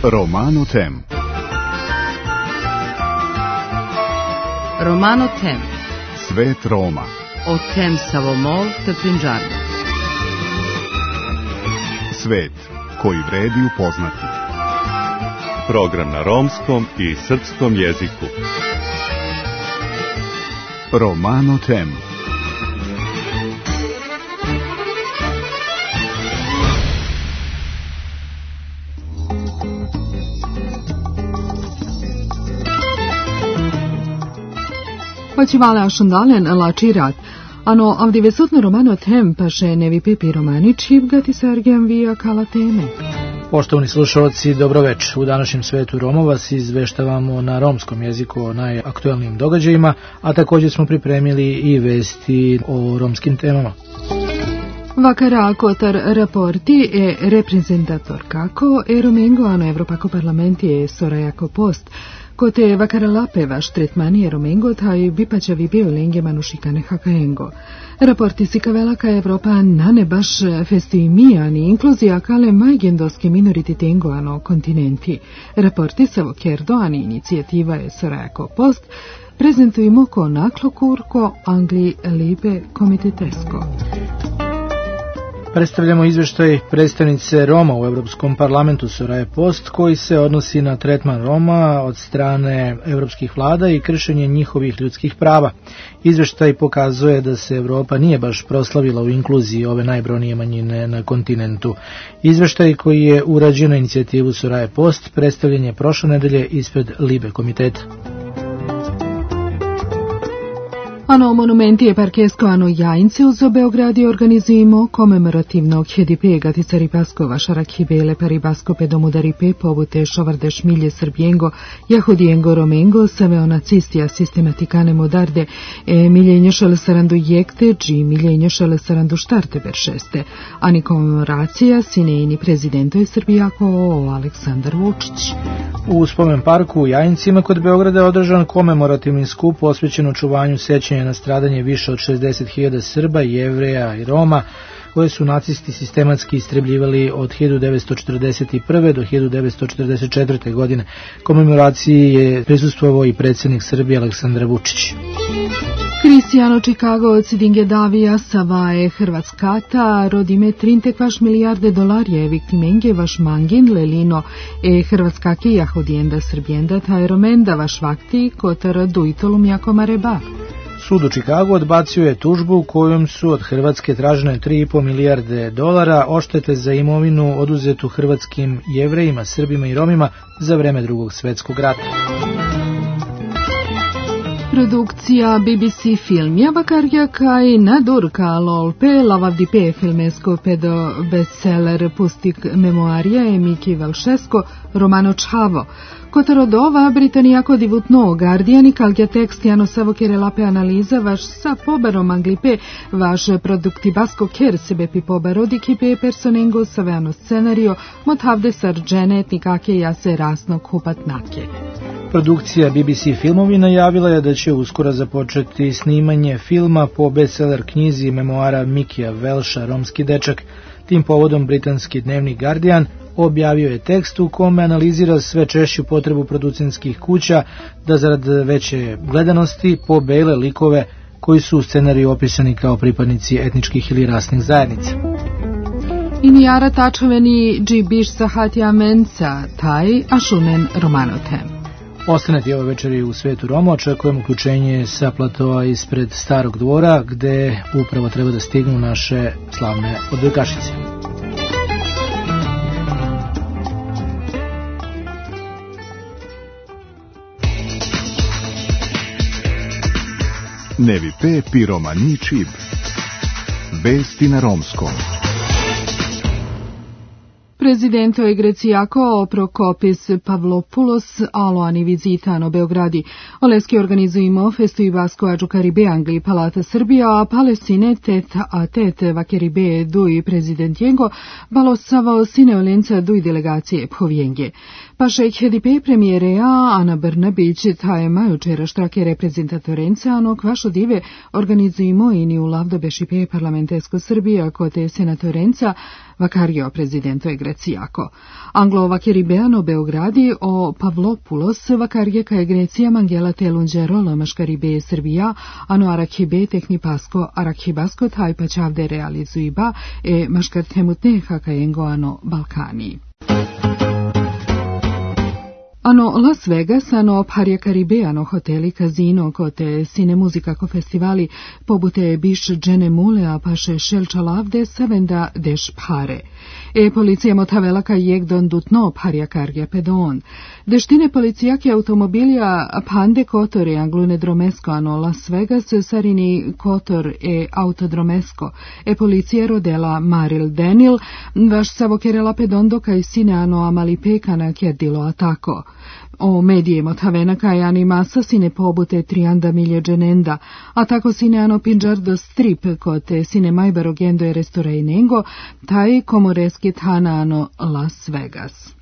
Romano Tem. Romano Tem. Svet Roma. O tem Savomol te Prinđarno. Svet koji vredi upoznati. Program na romskom i srpskom jeziku. Romano Tem. Oggi vale a Šandalen la Čirat, ano avdivesutno Romano Tem paše nevi pepi romani čivgati Sergejem vija kala teme. Poštovani slušalci, dobroveče. U današnjem svetu Roma vas izveštavamo na romskom jeziku o najaktuelnijim događajima, a također smo pripremili i vesti o romskim temama. Vakara kotar raporti e reprezentator kako e Romengo ano Evropako parlamenti e Sorajako post, kote vakara lapevaš tretmani e Romengo taj bipaćavi bio lenge manušikane hakaengo. Raporti si kavelaka Evropa nane baš festimijani inkluzija kale majgendoske minorititengo ano kontinenti. Raporti sa vokerdo ani inicijativa e Sorajako post prezentujemo ko naklokurko Angli libe komitetesko. Predstavljamo izveštaj predstavnice Roma u Europskom parlamentu Soraya Post, koji se odnosi na tretman Roma od strane evropskih vlada i kršenje njihovih ljudskih prava. Izveštaj pokazuje da se Evropa nije baš proslavila u inkluziji ove najbrojnije manjine na kontinentu. Izveštaj koji je urađen na inicijativu Soraya Post predstavljen je prošle nedelje ispred Libe komiteta. Ano monumenti je parkesko ano jajince uz Beogradi organizujemo komemorativno HDP Gatica Ripaskova Šarakhibele Paribasko pedomudaripe povute šovardeš milje Srbjengo Jahodijengo Romengo saveo nacistija sistematikane modarde miljenješale sarandu jekte dži miljenješale sarandu štarte beršeste. Ani komemoracija sinejni prezidento je Srbijako Aleksandar Vučić. U spomen parku u Jajincima kod Beograda je održan komemorativni skup posvećen očuvanju sećanja na stradanje više od 60.000 Srba, Jevreja i Roma, koje su nacisti sistematski istrebljivali od 1941. do 1944. godine. Komemoraciji je prisustvovao i predsjednik Srbije Aleksandar Vučić. Cristiano Chicago od Sidinge Davija Savaje Hrvatskata rodime 30 milijarde dolarija je viktimenge vaš mangin lelino Hrvatskaki jahodijenda Srbijenda taj romenda vaš vakti kotara duitolum jako mareba. Sud u Čikagu odbacio je tužbu kojom su od Hrvatske tražene 3,5 milijarde dolara oštete za imovinu oduzetu hrvatskim Jevrejima, Srbima i Romima za vreme Drugog svjetskog rata. Produkcija BBC filmija vakarja kaj nadurka lolpe lavavdipe filmesko pedo bestseller pustik memoarija Miki Valšesko Romano Čavo. Kotarodova Britanijako divutno Guardian i kalgja tekst jano savo kere lape analiza vaš sa pobarom anglipe vaš produktibasko ker sebe pi pobarodi kipe personengo saveano scenario mothavde sarđene etnikake jase rasno kupat nake. Produkcija BBC filmovi najavila je da će uskoro započeti snimanje filma po bestseller knjizi memoara Mikija Velša Romski dečak. Tim povodom britanski dnevnik Guardian objavio je tekst u kome analizira sve češću potrebu producentskih kuća da zarad veće gledanosti pobele likove koji su u scenariju opisani kao pripadnici etničkih ili rasnih zajednica. Inijara tačoveni džibiš sahatja menca taj ašumen Romanotem. Ostanete ove večeri u svetu Roma, očekujemo uključenje sa platoa ispred Starog dvora, gde upravo treba da stignu naše slavne odbojkašice. Nevi pepi romani čib. Vesti na romskom. Prezidento je Grecijako Prokopis Pavlopoulos aloani vizitano Beogradi. Oleski organizujemo festu i Basko ađu Karibe Angli Palata Srbija, a Palestine tet vakeribe dui prezident Jego balosavao sine olenca dui delegacije Phovjenge. Paše HDP premijerea Ana Brnabić tajema jučera štrake reprezentatorenca ano kvašo dive organizujemo ini u lavdo bešipe parlamentesko Srbija kote senatorenca vakario prezidento je Grecijako. Anglo vakeribeano Beogradi o Pavlopoulos vakarje ka Grecija mangela telunđero lomaškaribe Srbija, ano arakhibe tehnipasko arakhibasko taj pačavde realizuiba e maškartemutne hakajengo ano Balkani. Ano Las Vegas, ano Parja Karibe, ano hoteli, kazino, kote sine muzikako festivali, pobute biš džene mule, a paše šelčalavde, savenda deš pare. Policija motavela ka jegdon dutno Parja Karja pedon. Deštine policijaki automobilija pande kotore anglune dromesko, ano Las Vegas, sarini kotor autodromesko. Policija rodela Maril Denil, vaš savokerela pedondo kaj sine ano amalipekana kjedilo atako. O medijemo tavena kaj animasa sine pobute trianda milje dženenda, a tako sine ano pinđardo strip kote sine majbaro gendo e restorejnengo, taj komoreski tana ano Las Vegas.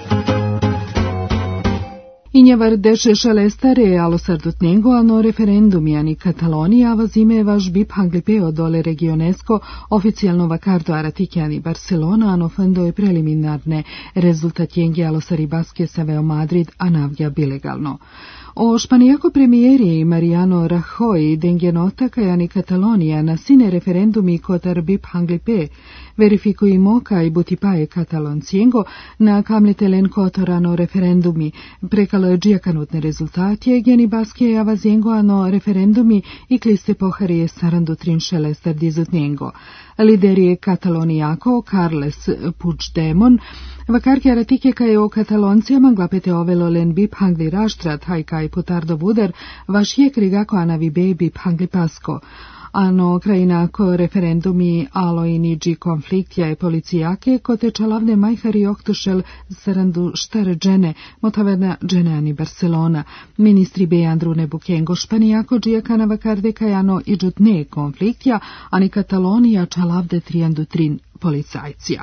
Injevar deše šalestare alo sardutnengo ano referendumi ani Katalonija vazime vaš bip hanglipeo dole regionesko oficijalno vakardo aratike ani Barcelona ano fando je preliminarne rezultatjengi alo saribaske saveo Madrid anavlja bilegalno. O španijako premijeri Mariano Rajoy dengenota kajani Katalonija na sine referendumi kotar bip hanglipe verifikujemo kaj butipaje Kataloncijengo na kamletelen kotorano referendumi prekalo je kanutne rezultatije geni baske avazijengo ano referendumi i kliste poharije sarandu trinšele stardizutnjengo. Lider je Katalonijako Carles Puigdemont vakarke aratike kaj o Kataloncijama glapete ovelo len bip hangli raštrat haj kaj putardo vuder vaš je krigako anavibe bip hangli pasko. Ano krajinako referendumi alo i niđi konfliktja je policijake kote čalavne majhari oktušel sarandu štare džene motaverna džene ani Barcelona. Ministri be Andrune Bukengo španijako džijakana vakarde kajano i džutne konfliktja ani Katalonija čalavde triandu trin policajcija.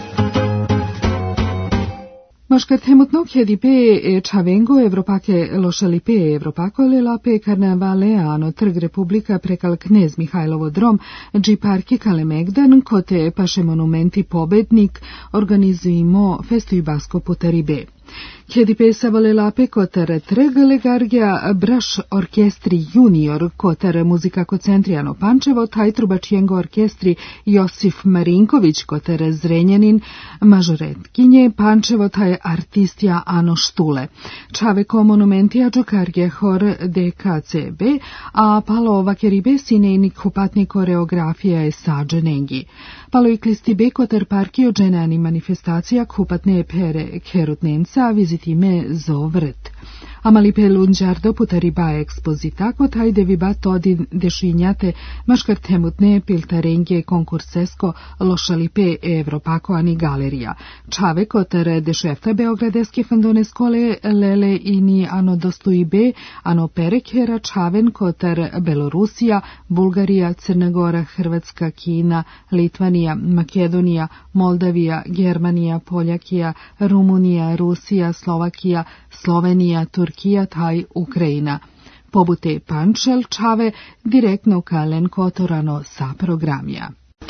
Maškartemutno kjedipe čavengo Evropake lošalipe Evropako lelape karnavale ano trg Republika prekal knez Mihajlovo drom dži parki Kalemegdan kote paše monumenti pobednik organizujemo festu i basko putaribe. Kjedipe savolelape kotar trg legargja braš orkestri junior kotar muzikako centrijano Pančevo taj trubačijengo orkestri Josif Marinković kotar Zrenjanin mažoretkinje Pančevo taj artistja Ano Štule. Čaveko monumentija džokargje hor DKCB, a palo vakeribe sinejnik hupatni koreografija je sađenengi. Palo i klistibe kotar parkio dženani manifestacija hupatne pere kerutnenca vizitime zovrt. Amalipe lunđardo putariba ekspozita kotaj deviba todin dešinjate maškartemutne piltarengje konkursesko lošalipe Evropako ani galerija. Čave kotar dešefta beogradeske fandone skole lele ini ano dostoibe ano perekera čaven kotar Belorusija, Bulgarija, Crna Gora, Hrvatska, Kina, Litvanija, Makedonija, Moldavija, Germanija, Poljakija, Rumunija, Rusija, Slovakija, Slovenija, Turkija, taj Ukrajina. Pobute Pančel čave direktno kalen kotorano sa programija.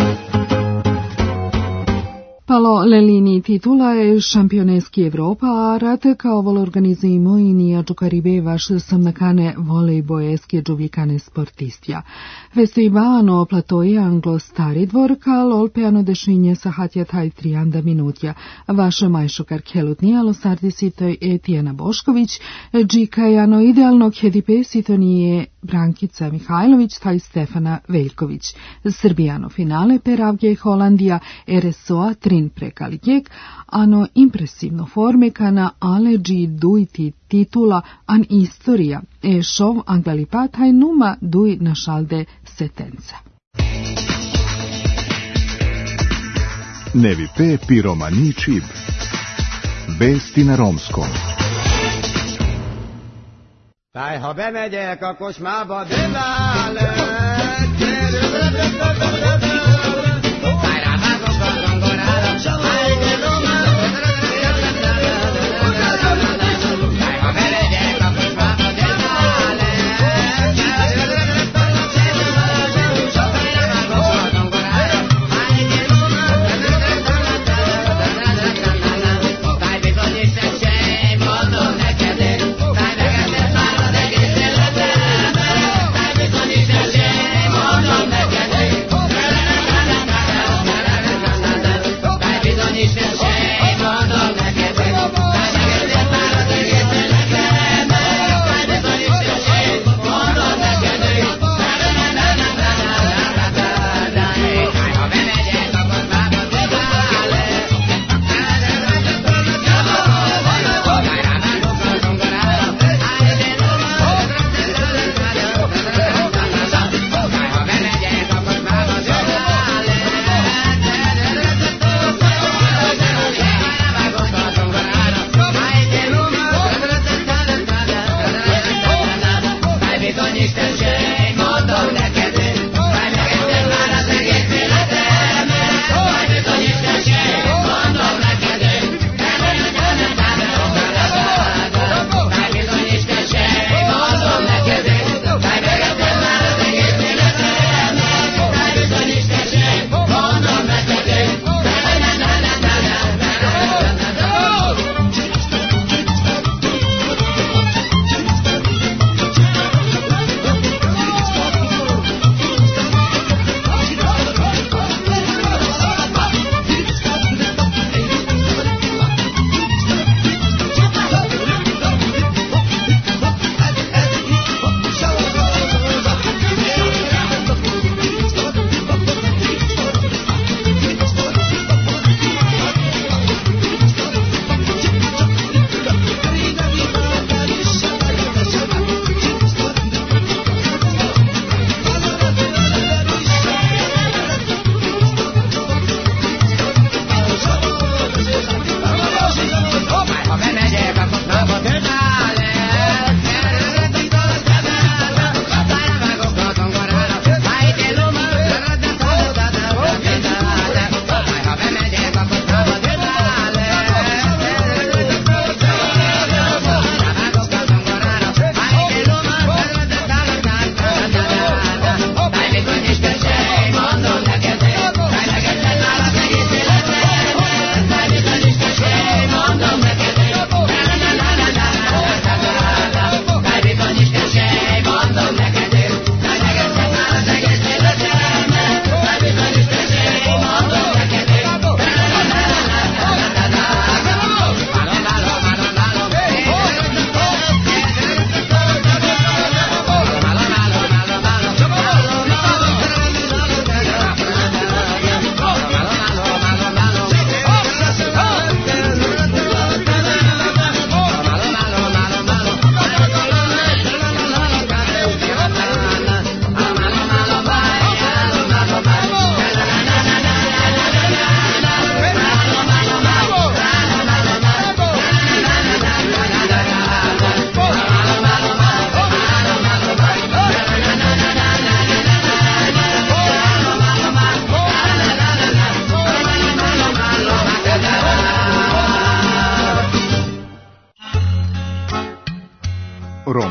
Palo lelini titula je šampioneski Evropa, a rad kao vol organizujemo i nija džukaribe vaš samnakane volejbojeske džuvikane sportistja. Festivano platoje anglo stari dvor, ka lolpeano dešinje sahatja taj trianda minutja. Vaša majšokar kelutni alo sardisitoj Etijena Bošković, džikajano idealno kjedipe sitonije Brankica Mihajlović, taj Stefana Veljković. Srbijano finale peravgje Holandija RSO-a trin prekalijek, ano impresivno forme kana aleđi dujti titula an istorija, šov anglalipataj numa duj našalde setenca. Nevi pe piromani čib. Vesti na romskom. Fáj, ha bemegyek a kocsmába, döbálek.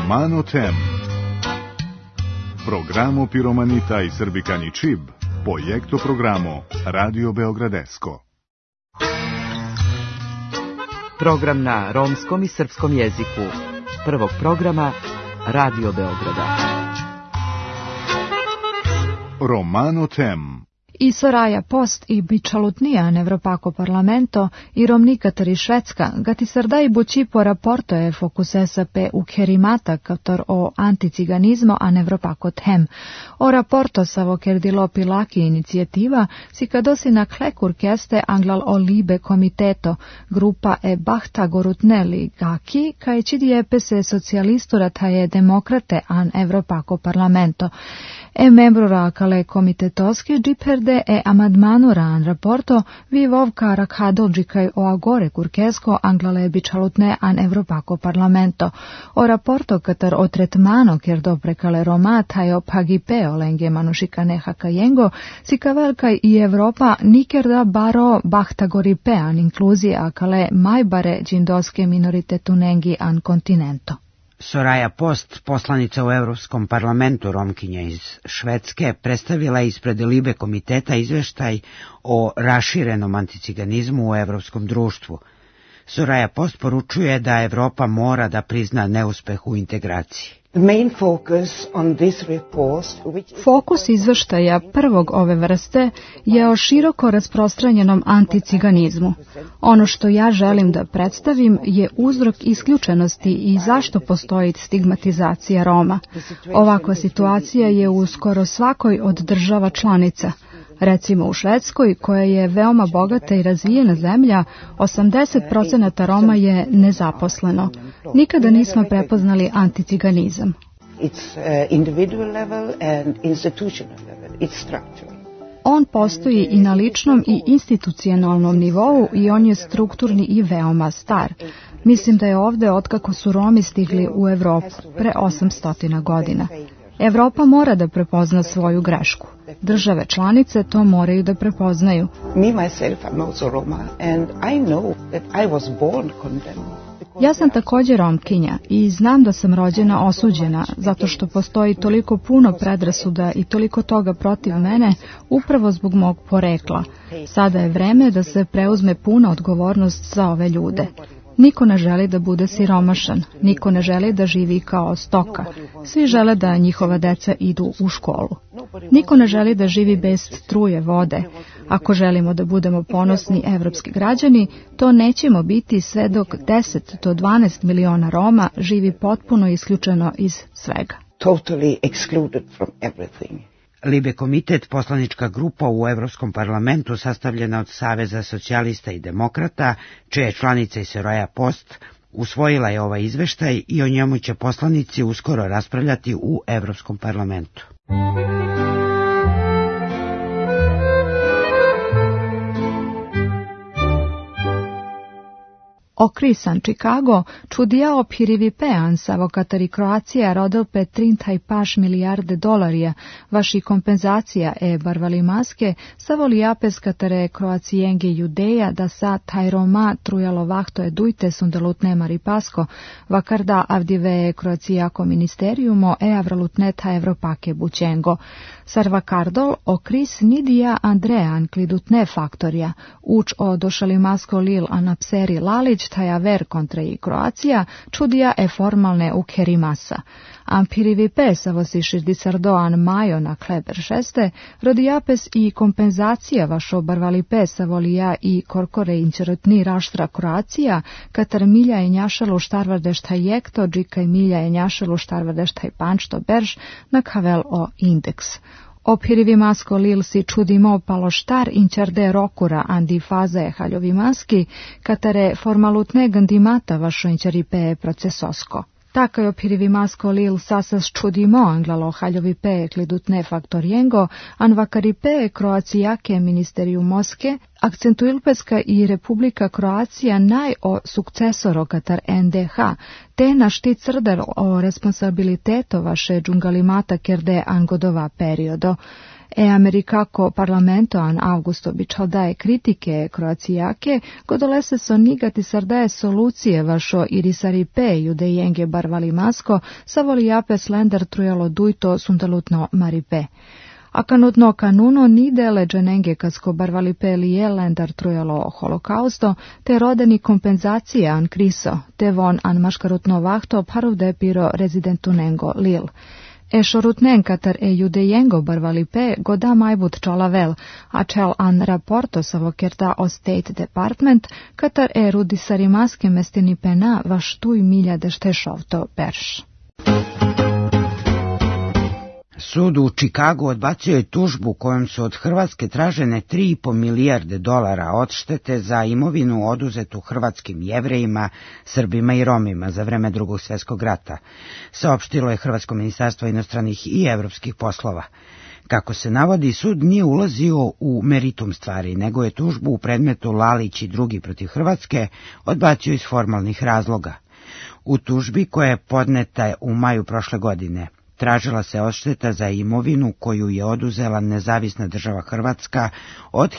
Romano Tem. Programo Piromanita i Srbikani Čib, projekto programo Radio Beogradesko. Program na romskom i srpskom jeziku. Prvog programa Radio Beograda. Romano Tem. I Soraya Post i Bičalutnija Evropako parlamento i Romnikatër i Shvedska gati sërdai buqi po raporto e fokusesa pe u kerimata këtër o anticiganizmo an Evropako Tem. O raporto sa vo kerdilo pilaki inicijativa si kadosi na klekur keste anglal o libe komiteto grupa e bahta gorutneli gaki ka e qidi epese socialistura ta je demokrate an Evropako parlamento. E membrora kale komitetoski džiperde e amadmanura an raporto vi vovka rakhadolđikaj o agore kurkesko anglale bičalutne an Evropako parlamento. O raporto katër o tretmano kjerdo prekale Roma tajo pagipeo lenge manushikane hakajengo si kavelkaj i Evropa nikerda baro bahtagoripe an inkluzija kale majbare džindoske minoritetu nengi an kontinento. Soraya Post, poslanica u Evropskom parlamentu Romkinja iz Švedske, predstavila ispred Libe komiteta izveštaj o raširenom anticiganizmu u evropskom društvu. Soraya Post poručuje da Evropa mora da prizna neuspeh u integraciji. Fokus izveštaja prvog ove vrste je o široko rasprostranjenom anticiganizmu. Ono što ja želim da predstavim je uzrok isključenosti i zašto postoji stigmatizacija Roma. Ovakva situacija je u skoro svakoj od država članica. Recimo u Švedskoj, koja je veoma bogata i razvijena zemlja, 80% Roma je nezaposleno. Nikada nismo prepoznali anticiganizam. On postoji i na ličnom i institucionalnom nivou i on je strukturni i veoma star. Mislim da je ovde otkako su Romi stigli u Evropu, pre 800 godina. Evropa mora da prepozna svoju grešku. Države članice to moraju da prepoznaju. Ja sam također Romkinja i znam da sam rođena osuđena zato što postoji toliko puno predrasuda i toliko toga protiv mene upravo zbog mog porekla. Sada je vreme da se preuzme puna odgovornost za ove ljude. Niko ne želi da bude siromašan, niko ne želi da živi kao stoka. Svi žele da njihova deca idu u školu. Niko ne želi da živi bez struje vode. Ako želimo da budemo ponosni evropski građani, to nećemo biti sve dok 10 do 12 miliona Roma živi potpuno isključeno iz svega. Totally excluded from everything. Libe komitet, poslanička grupa u Evropskom parlamentu sastavljena od Saveza socijalista i demokrata, čija je članica i Soraya Post, usvojila je ovaj izveštaj i o njemu će poslanici uskoro raspravljati u Evropskom parlamentu. Okrisan Chicago čudiao pirivipean savo kateri Kroacija rodil pe 35 milijarde dolarija, vaši kompenzacija e barvali maske, savo liapes katere Kroacijenge judeja da sa taj Roma trujalo vahto edujte sundelutne maripasko, vakarda avdive Kroacijako ministeriumo e avralutneta Evropake bućengo. Sarvakardol okris nidija Andrean klidutne faktorija, uč o došalimasko lil anapseri lalić taja ver kontra i Kroacija, čudija e formalne u kerimasa. Ampirivipe savosi širdisardoan majo na kleber šeste, rodijapes i kompenzacija vašo barvalipe savolija i korkore inčerotni raštra Kroacija, katar milja je njašalo štarvardeštaj jekto, džika i milja je njašalo štarvardeštaj pančto berž na kavel o indeks. Opirivi masko lil si čudimo palo štar inčarde rokura andi faze haljovi maski, katare formalutne gandimata vašo inčaripe procesosko. Takaj opirivi masko lil sasas čudimo anglalo haljovi pe klidutne faktorijengo, an vakaripe Kroacijake ministerium Moske, akcentuilpeska i Republika Kroacija naj o sukcesoro katar NDH, te na šti crder o responsabiliteto vaše džungalimata kerde angodova periodo. Amerikako parlamentoan Augusto bičaldaje kritike Kroacijake, godolese so nigati sardaje solucije vašo irisaripe judejenge barvalimasko, savolijape slender trujalo dujto suntalutno maripe. Akanutno kanuno nide leđenenge kasko barvalipe lijelendar trujalo holokausto, te rodeni kompenzacije an kriso, te von an maškarutno vahto paruvde piro rezidentunengo lil. Šorutnen katar judejengo barvalipe goda majbut čolavel, a čel an raporto savokerta o State Department, katar rudisarimaske mestini pena vaš tuj miljade štešovto perš. Sud u Čikagu odbacio je tužbu kojom su od Hrvatske tražene 3,5 milijarde dolara odštete za imovinu oduzetu hrvatskim Jevrejima, Srbima i Romima za vreme Drugog svjetskog rata, saopštilo je Hrvatsko ministarstvo inostranih i evropskih poslova. Kako se navodi, sud nije ulazio u meritum stvari, nego je tužbu u predmetu Lalić i drugi protiv Hrvatske odbacio iz formalnih razloga. U tužbi koja je podneta u maju prošle godine, tražila se odšteta za imovinu koju je oduzela nezavisna država Hrvatska od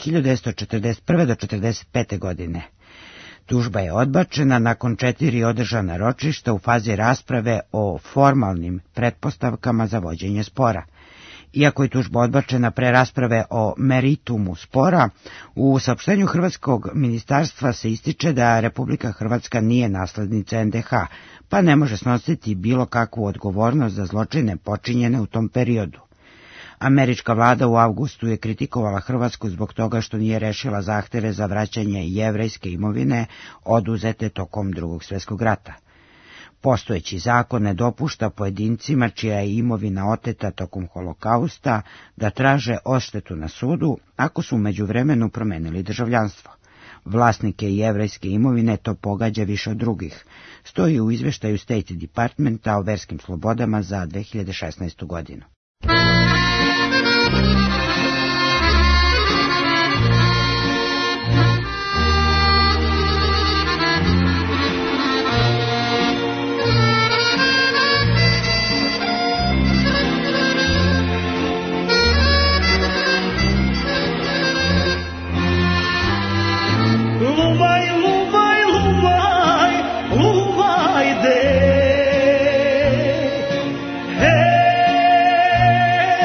1941. do 1945. godine. Tužba je odbačena nakon 4 održana ročišta u fazi rasprave o formalnim pretpostavkama za vođenje spora. Iako je tužba odbačena pre rasprave o meritumu spora, u saopštenju Hrvatskog ministarstva se ističe da Republika Hrvatska nije naslednica NDH, pa ne može snositi bilo kakvu odgovornost za zločine počinjene u tom periodu. Američka vlada u avgustu je kritikovala Hrvatsku zbog toga što nije rešila zahteve za vraćanje jevrejske imovine oduzete tokom Drugog svjetskog rata. Postojeći zakon ne dopušta pojedincima čija je imovina oteta tokom holokausta da traže odštetu na sudu ako su u međuvremenu promenili državljanstvo. Vlasnike jevrejske imovine to pogađa više od drugih, stoji u izveštaju State Departmenta o verskim slobodama za 2016. godinu. Hey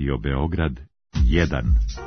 Radio Beograd 1.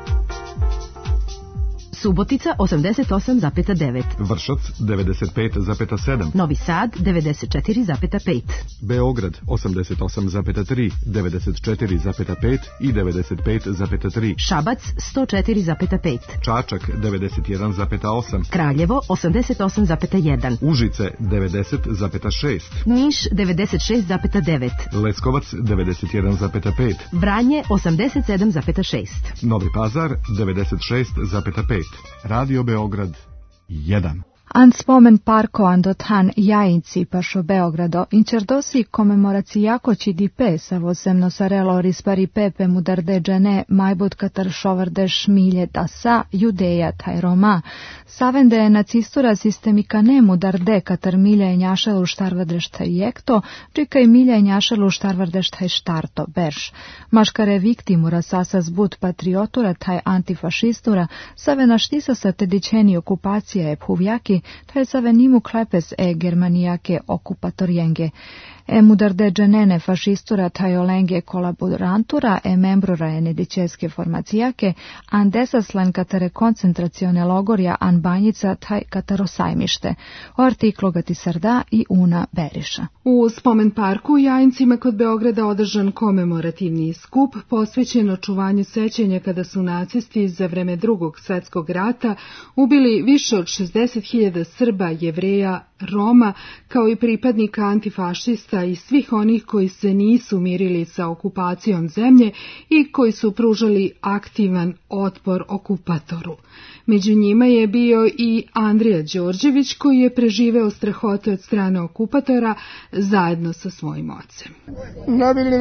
Subotica 88,9. Vršac 95,7. Novi Sad 94,5. Beograd 88,3, 94,5 i 95,3. Šabac 104,5. Čačak 91,8. Kraljevo 88,1. Užice 90,6. Niš 96,9. Leskovac 91,5. Vranje 87,6. Novi Pazar 96,5. Radio Beograd 1. An spomen parko Andotan Jajinci pašo Beogrado, inčerdosi komemoracijako dipe sa vozemno sarelo rispari pepe mudardeđane majbud katar šovardeš milje dasa judeja taj Roma. Savende nacistura sistemika ne mudarde katar milje njašelu štarvardeš taj jekto, čika i milje njašelu štarvardeš taj štarto berš. Maškare viktimura sasa zbud patriotura taj antifašistura, save naštisa sa tedićeni okupacije puvjaki, taj save nimu klepes germanijake okupatorjenge. Mudardeđanene fašistura taj olenge kolaborantura membrora nedićeske formacijake, an desaslen katare koncentracione logorja an banjica taj kataro sajmište. O artiklu gati sarda i Una Beriša. U spomen parku u Jajincima kod Beograda održan komemorativni skup posvećen očuvanju sećanja kada su nacisti za vreme Drugog svjetskog rata ubili više od 60.000 Srba, Jevreja, Roma, kao i pripadnika antifašista i svih onih koji se nisu mirili sa okupacijom zemlje i koji su pružali aktivan otpor okupatoru. Među njima je bio i Andrija Đorđević, koji je preživeo strahote od strane okupatora zajedno sa svojim ocem. Nabili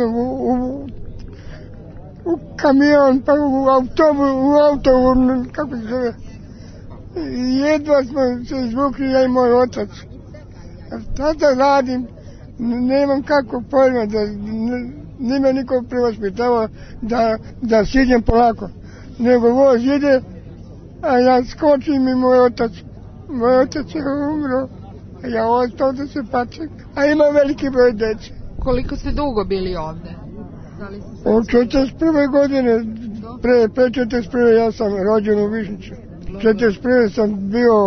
u kamion, pa u auto, kako se zove. Jedva smo se izvukli, ja i moj otac. Tada radim, nemam kako pojma, da nima niko prevaspitava da siđem polako. Nego voz ide, a ja skočim i moj otac je umro, a ja ostao da se pačem. A ima veliki broj dece. Koliko ste dugo bili ovde? Od 41. godine, pre 41. ja sam rođen u Višnjiću. 41. sam bio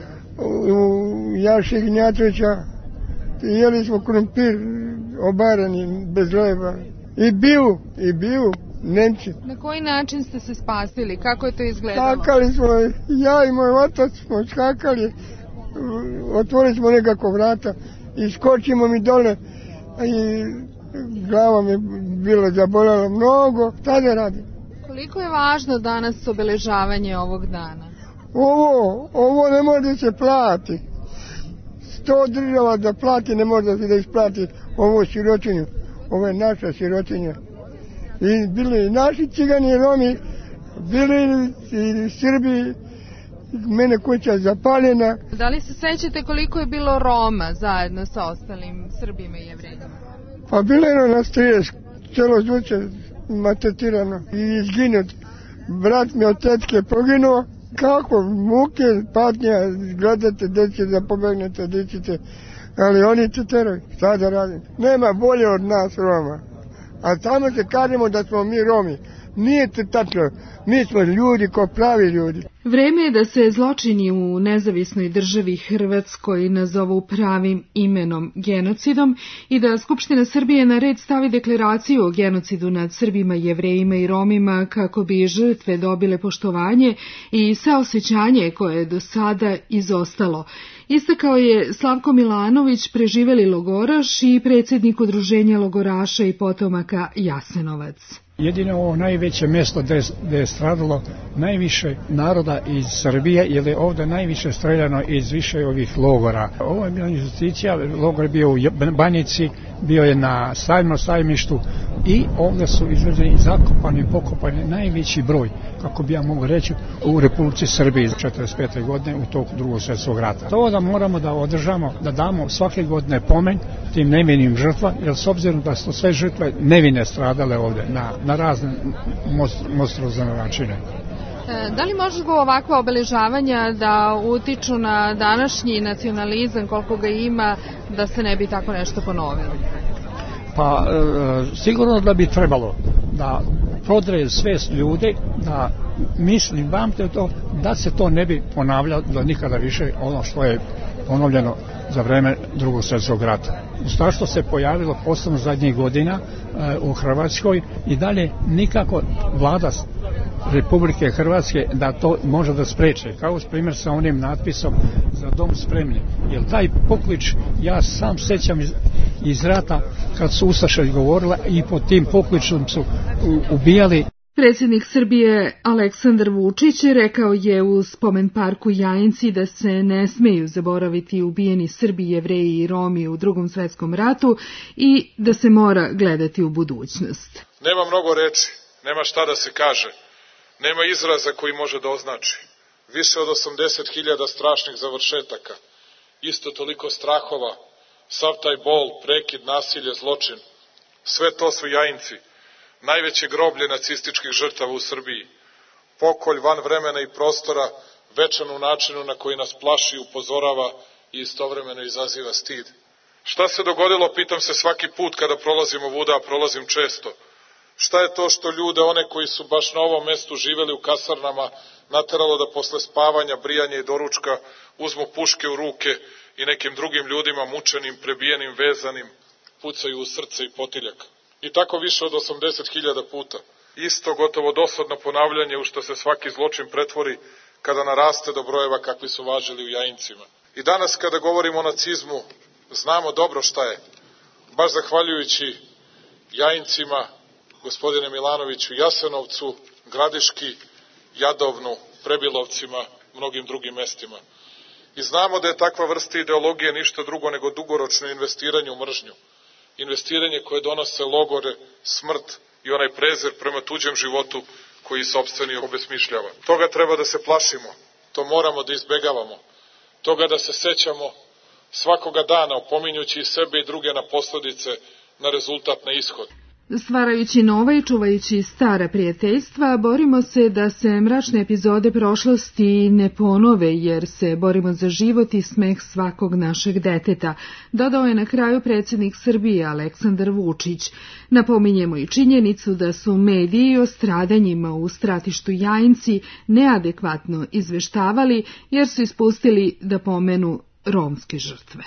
u Jaši Gnjatovića, jeli smo krompir obarani bez leba. I bio Nemci. Na koji način ste se spasili? Kako je to izgledalo? Skakali smo, ja i moj otac smo skakali, otvorili smo nekako vrata i skočimo mi dole i glava mi bila zabolela mnogo. Šta da radim? Koliko je važno danas obeležavanje ovog dana? Ovo ne može da se plati. 100 država da plati, ne može da se isplati ovu sirotinju. Ovo je naša sirotinja. I bili i naši cigani i Romi, bili i Srbi, mene kuća zapaljena. Da li se sećate koliko je bilo Roma zajedno sa ostalim Srbima i Jevrejima? Pa bilo je nas 30, celo zvuče matetirano i izginut. Brat mi od tetke poginuo. Kako muke, patnja, gledate djece da pobegnete, djecite, ali oni te teraju, šta da radim? Nema bolje od nas Roma, a tamo se kažemo da smo mi Romi. Nije to tačno, mi smo ljudi ko pravi ljudi. Vreme je da se zločini u nezavisnoj državi Hrvatskoj nazovu pravim imenom genocidom i da Skupština Srbije na red stavi deklaraciju o genocidu nad Srbima, Jevrejima i Romima kako bi žrtve dobile poštovanje i saosećanje koje je do sada izostalo. Istakao je Slavko Milanović, preživeli logoraš i predsjednik udruženja logoraša i potomaka Jasenovac. Jedino ovo najveće mjesto gdje je stradalo najviše naroda iz Srbije, jer je ovdje najviše streljano iz više ovih logora. Ovo je bila injusticija, logor je bio u Banjici, bio je na sajmištu i ovdje su izveđeni zakopani i pokopani najveći broj, kako bi ja mogu reći, u Republici Srbiji za 45. godine u toku Drugog svjetskog rata. To da moramo da održamo, da damo svake godine pomen tim nevinim žrtva, jer s obzirom da su sve žrtve nevine stradale ovdje na razne monstruozne načine. Da li možemo ovakva obeležavanja da utiču na današnji nacionalizam, koliko ga ima, da se ne bi tako nešto ponovilo? Pa sigurno da bi trebalo da prodre svest ljude da mislim da se to ne bi ponavljalo nikada više ono što je ponovljeno za vreme Drugog svjetskog rata. Ustaštvo se pojavilo posebno zadnjih godina u Hrvatskoj i dalje nikako vlada Republike Hrvatske da to može da spreče, kao primjer sa onim natpisom za dom spremni. Jer taj poklič, ja sam sećam iz rata kad su ustaše govorila i pod tim pokličom su ubijali. Predsjednik Srbije Aleksandar Vučić rekao je u spomen parku Jajinci da se ne smeju zaboraviti ubijeni Srbi, Jevreji i Romi u Drugom svjetskom ratu i da se mora gledati u budućnost. Nema mnogo reči, nema šta da se kaže, nema izraza koji može da označi. Više od 80.000 strašnih završetaka, isto toliko strahova, sav taj bol, prekid, nasilje, zločin. Sve to su Jajinci. Najveće groblje nacističkih žrtava u Srbiji, pokolj van vremena i prostora, večan u načinu na koji nas plaši, upozorava i istovremeno izaziva stid. Šta se dogodilo, pitam se svaki put kada prolazim ovuda, a prolazim često. Šta je to što ljude, one koji su baš na ovom mestu živeli u kasarnama, nateralo da posle spavanja, brijanja i doručka uzmu puške u ruke i nekim drugim ljudima mučenim, prebijenim, vezanim, pucaju u srce i potiljak. I tako više od 80.000 puta. Isto gotovo dosadno ponavljanje u što se svaki zločin pretvori kada naraste do brojeva kakvi su važili u Jajincima. I danas kada govorimo o nacizmu, znamo dobro šta je. Baš zahvaljujući Jajincima, gospodine Milanoviću, Jasenovcu, Gradiški, Jadovnu, Prebilovcima, mnogim drugim mestima. I znamo da je takva vrsta ideologije ništa drugo nego dugoročno investiranje u mržnju. Investiranje koje donose logore, smrt i onaj prezir prema tuđem životu koji sopstveni obesmišljava. Toga treba da se plašimo, to moramo da izbegavamo, toga da se sećamo svakoga dana, opominjući i sebe i druge na posledice, na rezultat, na ishod. Stvarajući nova i čuvajući stara prijateljstva, borimo se da se mračne epizode prošlosti ne ponove, jer se borimo za život i smeh svakog našeg deteta, dodao je na kraju predsjednik Srbije Aleksandar Vučić. Napominjemo i činjenicu da su mediji o stradanjima u stratištu Jajinci neadekvatno izveštavali, jer su ispustili da pomenu romske žrtve.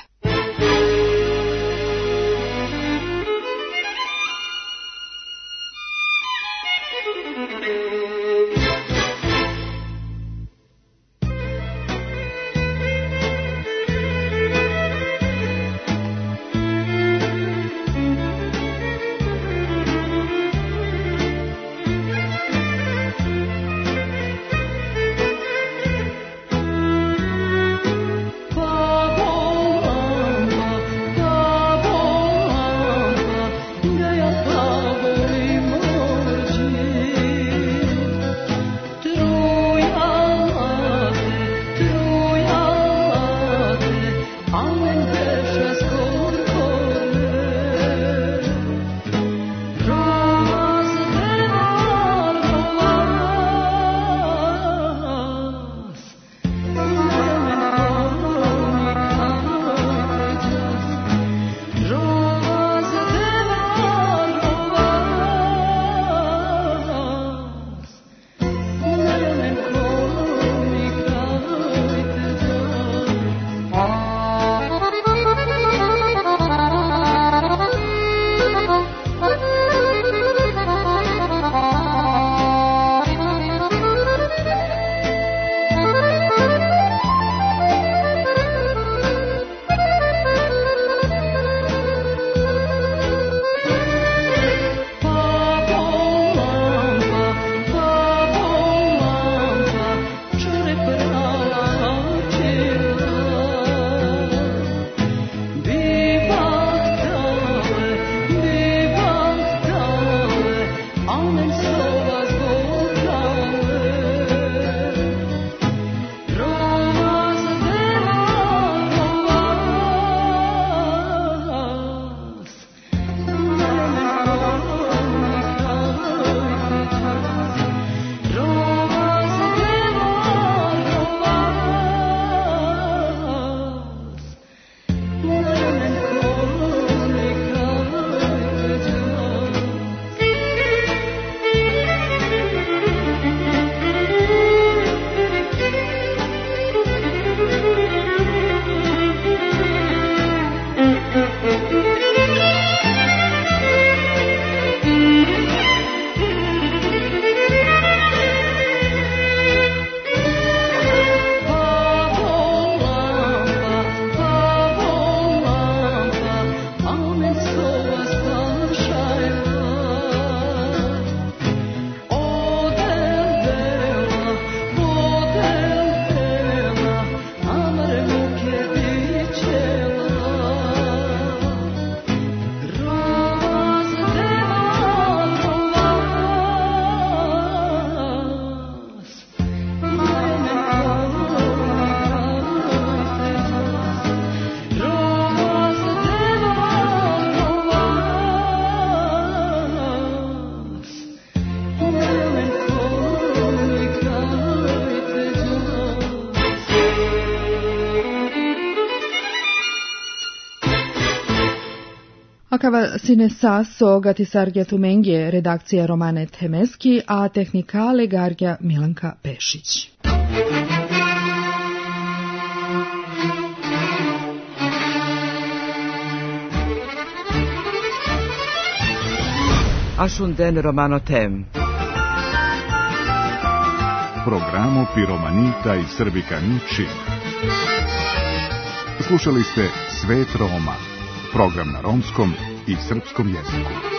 Akava sine saso gatisargja tumengje redakcija Romane Temeski, a tehnikale gargja Milanka Pešić. Ashunden Romano Tem. Programo Piromanita i Srbikani Čib. Slušali ste Svet Roma, program na romskom i srpskom jeziku.